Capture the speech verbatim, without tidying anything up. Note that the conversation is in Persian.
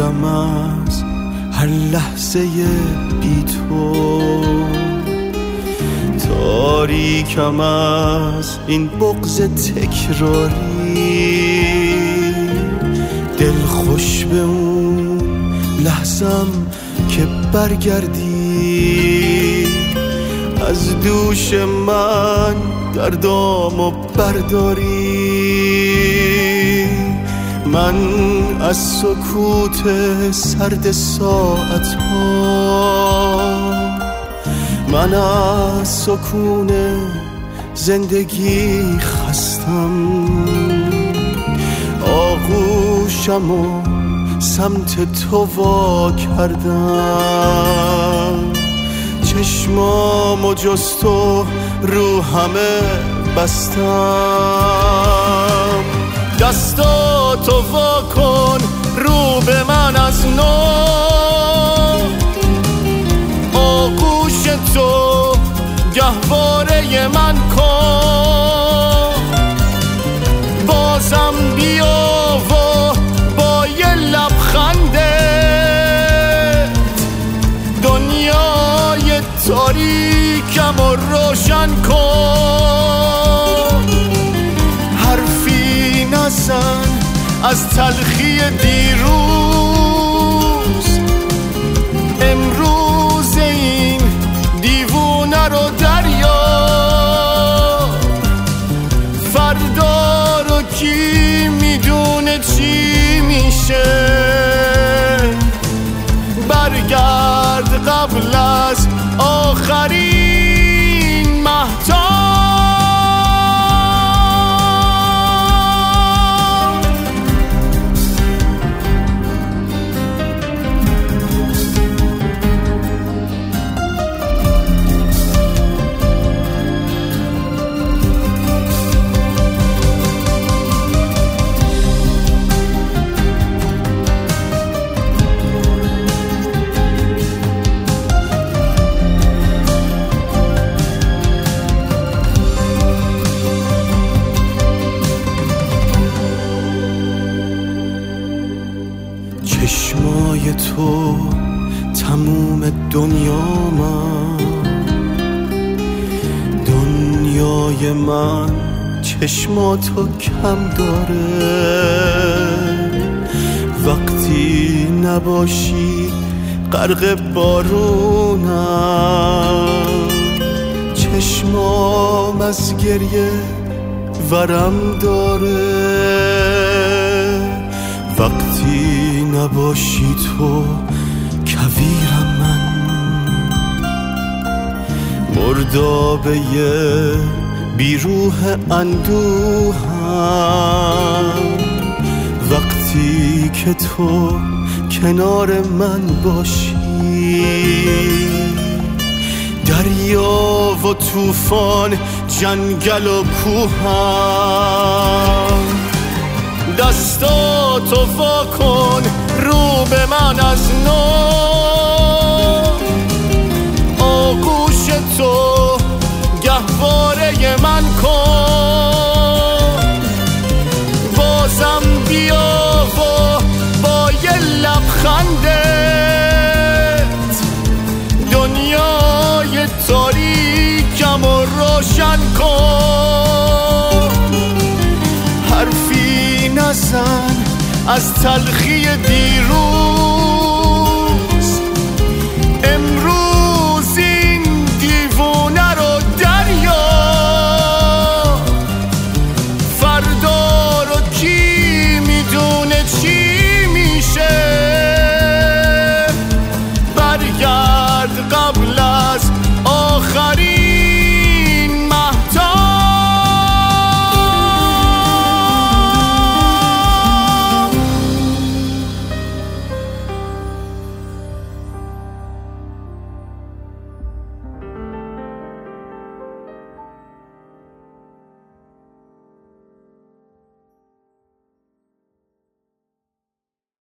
کیرم از هر لحظه بی تو، تاریکم از این بغض تکراری، دل خوش به اون لحظم که برگردی، از دوش من دردامو برداری. من از سکوت سرد ساعت ها، من از سکون زندگی خستم، آغوشم و سمت تو وا کردم، چشمامو جز تو رو همه بستم. دستاتو وا کن رو به من از نو، آغوش تو گهواره من کن، بازم بیا و با یه لبخنده دنیای تاریکم رو روشن کن. حرفی نزن از تلخی دیروز، امروز این دیوونه رو دریاب، فردا رو کی میدونه چی میشه. برگرد قبل از آخرین مهتاب. چشمای تو تموم دنیا من، دنیای من چشماتو کم داره. وقتی نباشی غرق بارونم، چشمام از گریه ورم داره. وقتی نباشی تو کویرم من، مردابه بیروح اندوهم. وقتی که تو کنار من باشی، دریا و طوفان جنگل و کوهم. دستاتو وا کن رو به من از نو، آغوش تو گهواره من کن، بازم بیا و با یه لبخندت دنیای تاریکم رو روشن کن. حرفی نزن از تلخی دیروز،